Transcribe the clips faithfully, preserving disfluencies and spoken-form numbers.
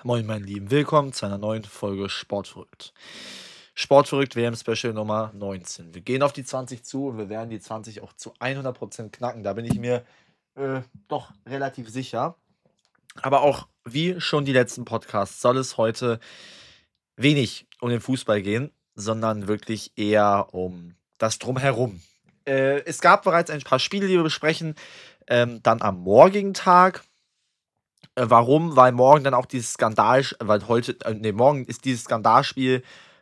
Moin, meine Lieben, willkommen zu einer neuen Folge Sportverrückt. Sportverrückt W M-Special Nummer neunzehn. Wir gehen auf die zwanzig zu und wir werden die zwanzig auch zu hundert Prozent knacken. Da bin ich mir äh, doch relativ sicher. Aber auch wie schon die letzten Podcasts soll es heute wenig um den Fußball gehen, sondern wirklich eher um das Drumherum. Äh, es gab bereits ein paar Spiele, die wir besprechen. Ähm, dann am morgigen Tag. Äh, warum? Weil morgen dann auch dieses Skandal, weil heute, äh, nee, morgen ist dieses Skandalspiel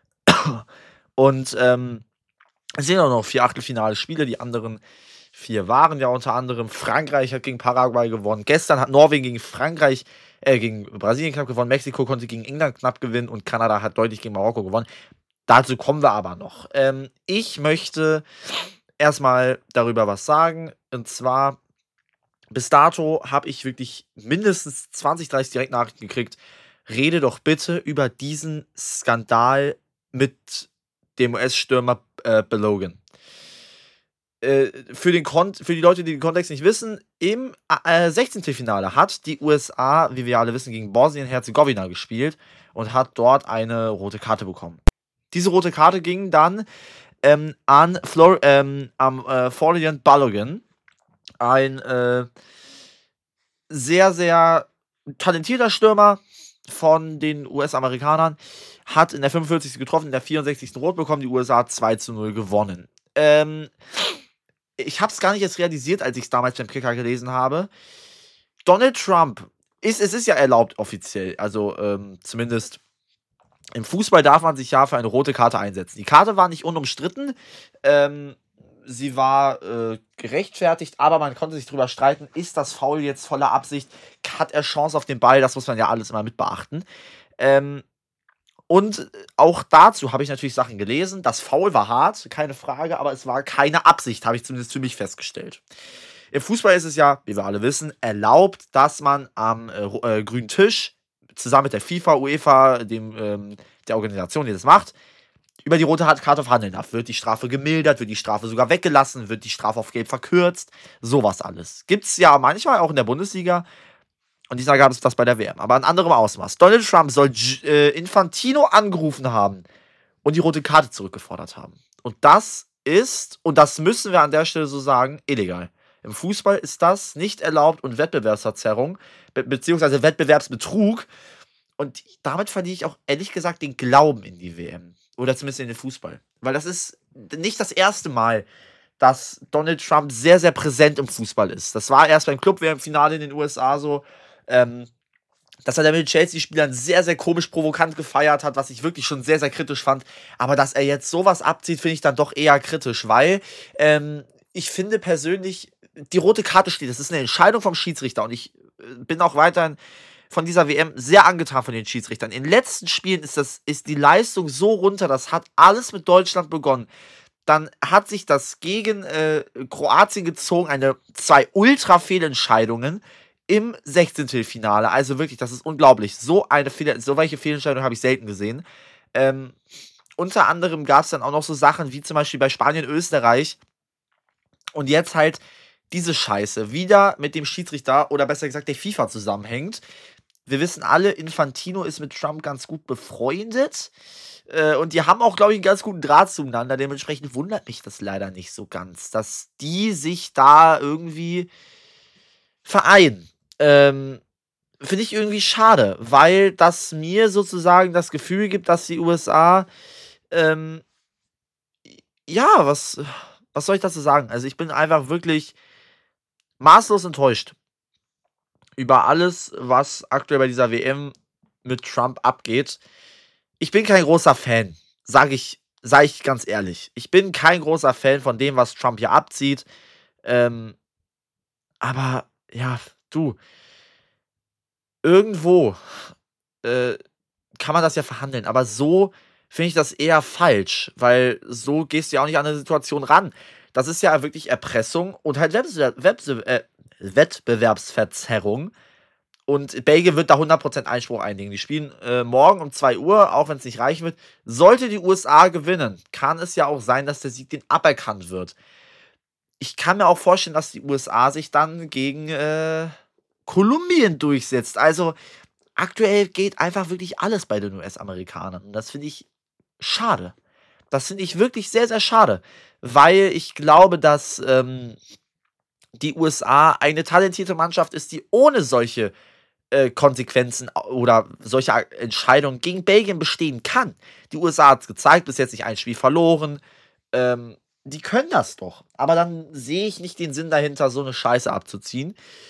und ähm, es sind auch noch vier Achtelfinale-Spiele. Die anderen vier waren ja unter anderem Frankreich hat gegen Paraguay gewonnen. Gestern hat Norwegen gegen Frankreich, äh, gegen Brasilien knapp gewonnen. Mexiko konnte gegen England knapp gewinnen und Kanada hat deutlich gegen Marokko gewonnen. Dazu kommen wir aber noch. Ähm, ich möchte erstmal darüber was sagen. Und zwar, bis dato habe ich wirklich mindestens zwanzig, dreißig Direktnachrichten gekriegt. Rede doch bitte über diesen Skandal mit dem U S-Stürmer äh, Balogun. Äh, für, den Kon- für die Leute, die den Kontext nicht wissen, im äh, sechzehnten Finale hat die U S A, wie wir alle wissen, gegen Bosnien-Herzegowina gespielt und hat dort eine rote Karte bekommen. Diese rote Karte ging dann ähm, an Flor- ähm, am äh, Florian Balogun, ein äh, sehr, sehr talentierter Stürmer von den U S-Amerikanern, hat in der fünfundvierzigsten getroffen, in der vierundsechzigsten rot bekommen, die U S A zwei zu null gewonnen. Ähm, ich habe es gar nicht jetzt realisiert, als ich es damals beim Kicker gelesen habe. Donald Trump, ist, es ist ja erlaubt offiziell, also ähm, zumindest im Fußball darf man sich ja für eine rote Karte einsetzen. Die Karte war nicht unumstritten, ähm, sie war äh, gerechtfertigt, aber man konnte sich drüber streiten, ist das Foul jetzt voller Absicht, hat er Chance auf den Ball, das muss man ja alles immer mit beachten. Ähm, und auch dazu habe ich natürlich Sachen gelesen, das Foul war hart, keine Frage, aber es war keine Absicht, habe ich zumindest für mich festgestellt. Im Fußball ist es ja, wie wir alle wissen, erlaubt, dass man am äh, äh, grünen Tisch zusammen mit der FIFA, UEFA, dem, ähm, der Organisation, die das macht, über die rote Karte verhandeln darf. Wird die Strafe gemildert, wird die Strafe sogar weggelassen, wird die Strafe auf Gelb verkürzt, sowas alles. Gibt's ja manchmal auch in der Bundesliga und diesmal gab es das bei der W M, aber in anderem Ausmaß. Donald Trump soll äh, Infantino angerufen haben und die rote Karte zurückgefordert haben. Und das ist, und das müssen wir an der Stelle so sagen, illegal. Im Fußball ist das nicht erlaubt und Wettbewerbsverzerrung, be- beziehungsweise Wettbewerbsbetrug. Und damit verliere ich auch ehrlich gesagt den Glauben in die W M. Oder zumindest in den Fußball. Weil das ist nicht das erste Mal, dass Donald Trump sehr, sehr präsent im Fußball ist. Das war erst beim Club-W M-Finale in den U S A so, ähm, dass er da mit Chelsea-Spielern sehr, sehr komisch provokant gefeiert hat, was ich wirklich schon sehr, sehr kritisch fand. Aber dass er jetzt sowas abzieht, finde ich dann doch eher kritisch, weil ähm, ich finde persönlich, die rote Karte steht, das ist eine Entscheidung vom Schiedsrichter und ich äh, bin auch weiterhin von dieser W M sehr angetan von den Schiedsrichtern. In den letzten Spielen ist, das, ist die Leistung so runter, das hat alles mit Deutschland begonnen. Dann hat sich das gegen äh, Kroatien gezogen, eine zwei Ultra-Fehlentscheidungen im sechzehnten Finale. Also wirklich, das ist unglaublich. So eine Fehl so welche Fehlentscheidungen habe ich selten gesehen. Ähm, unter anderem gab es dann auch noch so Sachen wie zum Beispiel bei Spanien, Österreich. Und jetzt halt diese Scheiße wieder mit dem Schiedsrichter oder besser gesagt der FIFA zusammenhängt. Wir wissen alle, Infantino ist mit Trump ganz gut befreundet. Äh, und die haben auch, glaube ich, einen ganz guten Draht zueinander. Dementsprechend wundert mich das leider nicht so ganz, dass die sich da irgendwie vereinen. Ähm, Finde ich irgendwie schade, weil das mir sozusagen das Gefühl gibt, dass die U S A, ähm, ja, was, was soll ich dazu sagen? Also ich bin einfach wirklich maßlos enttäuscht über alles, was aktuell bei dieser W M mit Trump abgeht. Ich bin kein großer Fan, sage ich, sag ich ganz ehrlich. Ich bin kein großer Fan von dem, was Trump hier abzieht. Ähm, aber ja, du, irgendwo äh, kann man das ja verhandeln. Aber so finde ich das eher falsch, weil so gehst du ja auch nicht an eine Situation ran. Das ist ja wirklich Erpressung und halt Wettbewerb, Wettbe äh, Wettbewerbsverzerrung. Und Belgien wird da hundert Prozent Einspruch einlegen. Die spielen äh, morgen um zwei Uhr, auch wenn es nicht reichen wird. Sollte die U S A gewinnen, kann es ja auch sein, dass der Sieg denen aberkannt wird. Ich kann mir auch vorstellen, dass die U S A sich dann gegen äh, Kolumbien durchsetzt. Also aktuell geht einfach wirklich alles bei den U S-Amerikanern. Und das finde ich schade. Das finde ich wirklich sehr, sehr schade. Weil ich glaube, dass ähm, die U S A eine talentierte Mannschaft ist, die ohne solche äh, Konsequenzen oder solche Entscheidungen gegen Belgien bestehen kann. Die U S A hat es gezeigt, bis jetzt nicht ein Spiel verloren. Ähm, die können das doch. Aber dann sehe ich nicht den Sinn dahinter, so eine Scheiße abzuziehen.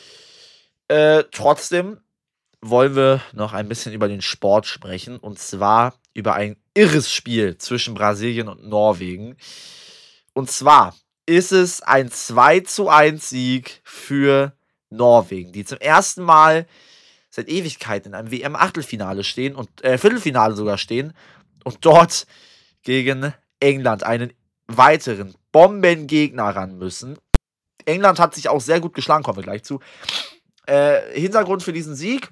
Äh, trotzdem wollen wir noch ein bisschen über den Sport sprechen. Und zwar über ein irres Spiel zwischen Brasilien und Norwegen. Und zwar ist es ein zwei zu eins Sieg für Norwegen, die zum ersten Mal seit Ewigkeiten in einem W M-Achtelfinale stehen und äh, Viertelfinale sogar stehen und dort gegen England einen weiteren Bombengegner ran müssen. England hat sich auch sehr gut geschlagen, kommen wir gleich zu. Äh, Hintergrund für diesen Sieg: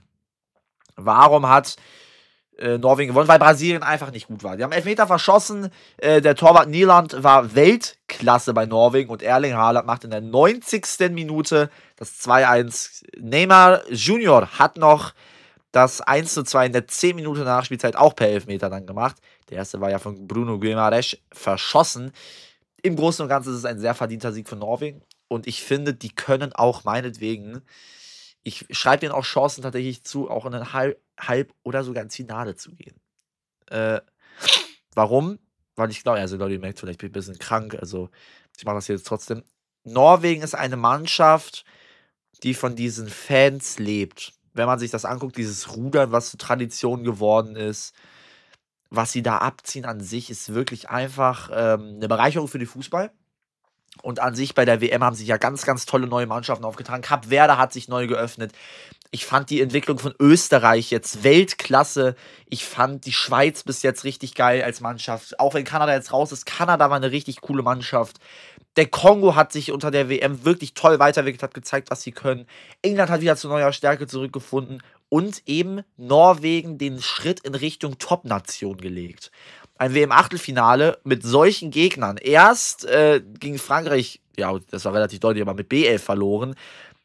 Warum hat äh, Norwegen gewonnen? Weil Brasilien einfach nicht gut war. Die haben Elfmeter verschossen. Äh, der Torwart Nyland war Weltklasse bei Norwegen und Erling Haaland macht in der neunzigsten Minute das zwei eins. Neymar Junior hat noch das eins zu zwei in der zehn Minuten Nachspielzeit auch per Elfmeter dann gemacht. Der erste war ja von Bruno Guimaraes verschossen. Im Großen und Ganzen ist es ein sehr verdienter Sieg für Norwegen. Und ich finde, die können auch meinetwegen, ich schreibe denen auch Chancen tatsächlich zu, auch in ein Halb-, Halb oder sogar ins Finale zu gehen. Äh, warum? Weil ich glaube, also Leute, ihr merkt, vielleicht bin ich ein bisschen krank, also ich mache das jetzt trotzdem. Norwegen ist eine Mannschaft, die von diesen Fans lebt. Wenn man sich das anguckt, dieses Rudern, was zur Tradition geworden ist, was sie da abziehen an sich, ist wirklich einfach ähm, eine Bereicherung für den Fußball. Und an sich bei der W M haben sich ja ganz, ganz tolle neue Mannschaften aufgetragen. Kap Verde hat sich neu geöffnet. Ich fand die Entwicklung von Österreich jetzt Weltklasse. Ich fand die Schweiz bis jetzt richtig geil als Mannschaft. Auch wenn Kanada jetzt raus ist. Kanada war eine richtig coole Mannschaft. Der Kongo hat sich unter der W M wirklich toll weiterentwickelt, hat gezeigt, was sie können. England hat wieder zu neuer Stärke zurückgefunden. Und eben Norwegen den Schritt in Richtung Top-Nation gelegt. Ein W M-Achtelfinale mit solchen Gegnern. Erst äh, gegen Frankreich, ja, das war relativ deutlich, aber mit B elf verloren.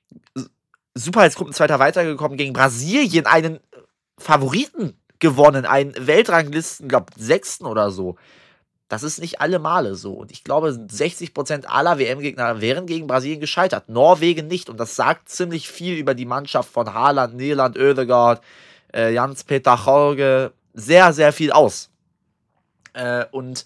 Super als Gruppenzweiter weitergekommen, gegen Brasilien einen Favoriten gewonnen, einen Weltranglisten, ich glaube, sechsten oder so. Das ist nicht alle Male so. Und ich glaube, sechzig Prozent aller W M-Gegner wären gegen Brasilien gescheitert. Norwegen nicht. Und das sagt ziemlich viel über die Mannschaft von Haaland, Nyland, Ødegaard, äh, Jens-Peter Jorge. Sehr, sehr viel aus. Äh, und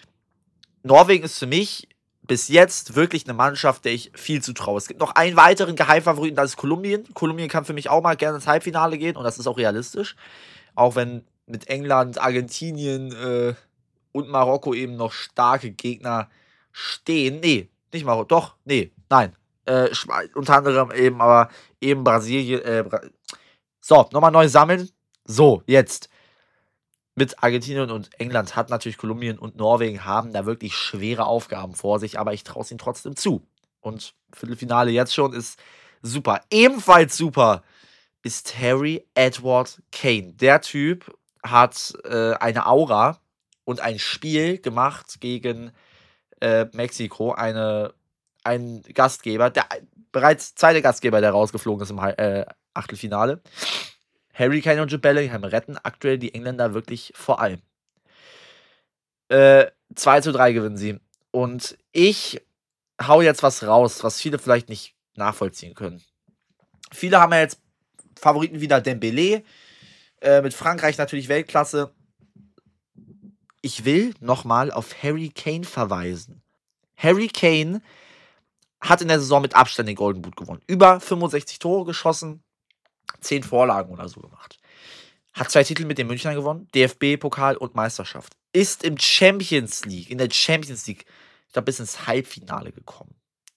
Norwegen ist für mich bis jetzt wirklich eine Mannschaft, der ich viel zutraue. Es gibt noch einen weiteren Geheimfavoriten, das ist Kolumbien. Kolumbien kann für mich auch mal gerne ins Halbfinale gehen und das ist auch realistisch. Auch wenn mit England, Argentinien äh, und Marokko eben noch starke Gegner stehen. Nee, nicht Marokko, doch, nee, nein. Äh, unter anderem eben, aber eben Brasilien. Äh, Bra- so, nochmal neu sammeln. So, jetzt. Mit Argentinien und England hat natürlich Kolumbien und Norwegen haben da wirklich schwere Aufgaben vor sich, aber ich traue es ihnen trotzdem zu. Und Viertelfinale jetzt schon ist super. Ebenfalls super ist Harry Edward Kane. Der Typ hat äh, eine Aura und ein Spiel gemacht gegen äh, Mexiko, eine, ein Gastgeber, der bereits zweite Gastgeber, der rausgeflogen ist im äh, Achtelfinale. Harry Kane und Jude Bellingham retten aktuell die Engländer wirklich vor allem. Äh, zwei zu drei gewinnen sie. Und ich hau jetzt was raus, was viele vielleicht nicht nachvollziehen können. Viele haben ja jetzt Favoriten wieder Dembélé. Äh, mit Frankreich natürlich Weltklasse. Ich will nochmal auf Harry Kane verweisen. Harry Kane hat in der Saison mit Abstand den Golden Boot gewonnen. Über fünfundsechzig Tore geschossen. zehn Vorlagen oder so gemacht. Hat zwei Titel mit den Münchnern gewonnen, D F B-Pokal und Meisterschaft. Ist im Champions League, in der Champions League, ich glaube, bis ins Halbfinale gekommen.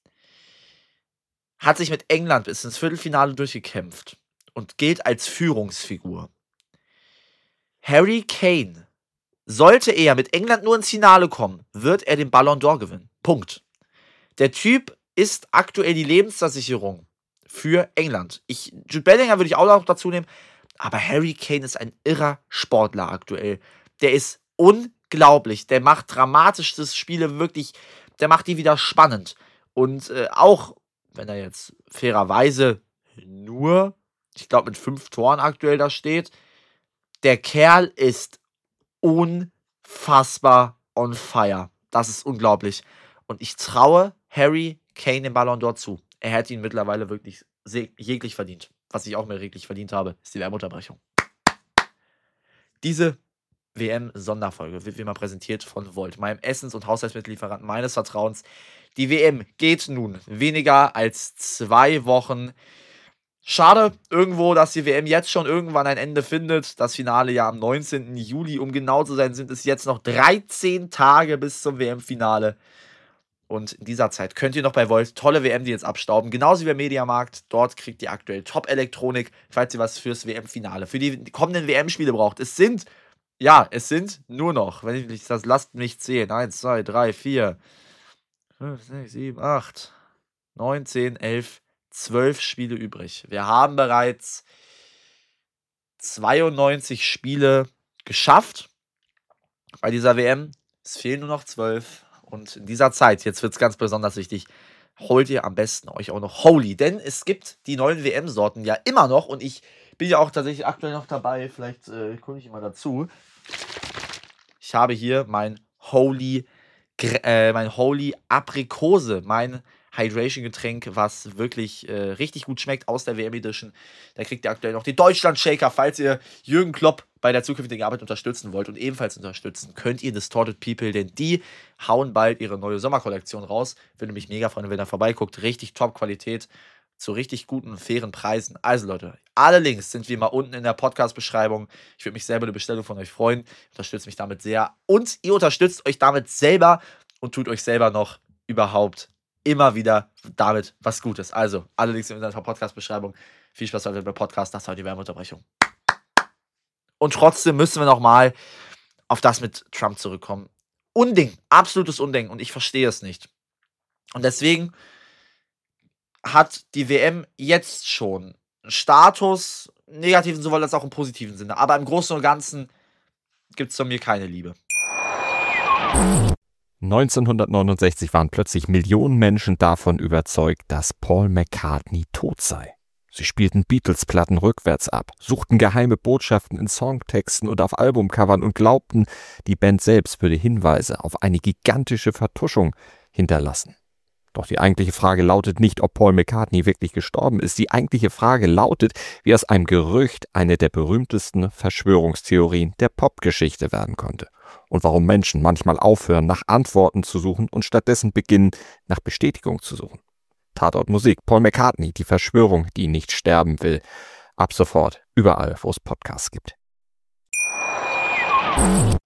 Hat sich mit England bis ins Viertelfinale durchgekämpft und gilt als Führungsfigur. Harry Kane, sollte er mit England nur ins Finale kommen, wird er den Ballon d'Or gewinnen. Punkt. Der Typ ist aktuell die Lebensversicherung für England. Ich, Jude Bellingham würde ich auch noch dazu nehmen, aber Harry Kane ist ein irrer Sportler aktuell. Der ist unglaublich. Der macht dramatischste Spiele wirklich, der macht die wieder spannend. Und äh, auch, wenn er jetzt fairerweise nur ich glaube mit fünf Toren aktuell da steht. Der Kerl ist unfassbar on fire. Das ist unglaublich. Und ich traue Harry Kane den Ballon d'Or zu. Er hätte ihn mittlerweile wirklich jeglich verdient. Was ich auch mehr wirklich verdient habe, ist die Werbeunterbrechung. Diese W M-Sonderfolge wird wie immer präsentiert von Volt, meinem Essens- und Haushaltsmittellieferanten meines Vertrauens. Die W M geht nun weniger als zwei Wochen. Schade irgendwo, dass die W M jetzt schon irgendwann ein Ende findet. Das Finale ja am neunzehnten Juli. Um genau zu sein, sind es jetzt noch dreizehn Tage bis zum W M-Finale. Und in dieser Zeit könnt ihr noch bei Volt tolle W M-Deals abstauben. Genauso wie beim Mediamarkt. Dort kriegt ihr aktuell Top-Elektronik, falls ihr was fürs W M-Finale, für die kommenden W M-Spiele braucht. Es sind, ja, es sind nur noch, wenn ich mich das, lasst mich zählen. eins, zwei, drei, vier, fünf, sechs, sieben, acht, neun, zehn, elf, zwölf Spiele übrig. Wir haben bereits zweiundneunzig Spiele geschafft bei dieser W M. Es fehlen nur noch zwölf. Und in dieser Zeit, jetzt wird es ganz besonders wichtig, holt ihr am besten euch auch noch Holy. Denn es gibt die neuen W M-Sorten ja immer noch. Und ich bin ja auch tatsächlich aktuell noch dabei. Vielleicht äh, gucke ich mal dazu. Ich habe hier mein Holy, äh, mein Holy Aprikose, mein Hydration-Getränk, was wirklich äh, richtig gut schmeckt aus der W M-Edition. Da kriegt ihr aktuell noch die Deutschland-Shaker, falls ihr Jürgen Klopp bei der zukünftigen Arbeit unterstützen wollt. Und ebenfalls unterstützen könnt ihr Distorted People, denn die hauen bald ihre neue Sommerkollektion raus. Würde mich mega freuen, wenn ihr vorbeiguckt. Richtig Top-Qualität zu richtig guten, fairen Preisen. Also Leute, alle Links sind wie immer unten in der Podcast-Beschreibung. Ich würde mich sehr über eine Bestellung von euch freuen. Unterstützt mich damit sehr. Und ihr unterstützt euch damit selber und tut euch selber noch überhaupt immer wieder damit was Gutes. Also, alle Links in der Podcast-Beschreibung. Viel Spaß bei dem Podcast. Das war die Werbeunterbrechung. Und trotzdem müssen wir nochmal auf das mit Trump zurückkommen. Unding, absolutes Unding. Und ich verstehe es nicht. Und deswegen hat die W M jetzt schon einen Status, im negativen sowohl als auch im positiven Sinne. Aber im Großen und Ganzen gibt es von mir keine Liebe. neunzehnhundertneunundsechzig waren plötzlich Millionen Menschen davon überzeugt, dass Paul McCartney tot sei. Sie spielten Beatles-Platten rückwärts ab, suchten geheime Botschaften in Songtexten und auf Albumcovern und glaubten, die Band selbst würde Hinweise auf eine gigantische Vertuschung hinterlassen. Doch die eigentliche Frage lautet nicht, ob Paul McCartney wirklich gestorben ist. Die eigentliche Frage lautet, wie aus einem Gerücht eine der berühmtesten Verschwörungstheorien der Popgeschichte werden konnte. Und warum Menschen manchmal aufhören, nach Antworten zu suchen und stattdessen beginnen, nach Bestätigung zu suchen. Tatort Musik, Paul McCartney, die Verschwörung, die nicht sterben will. Ab sofort überall, wo es Podcasts gibt.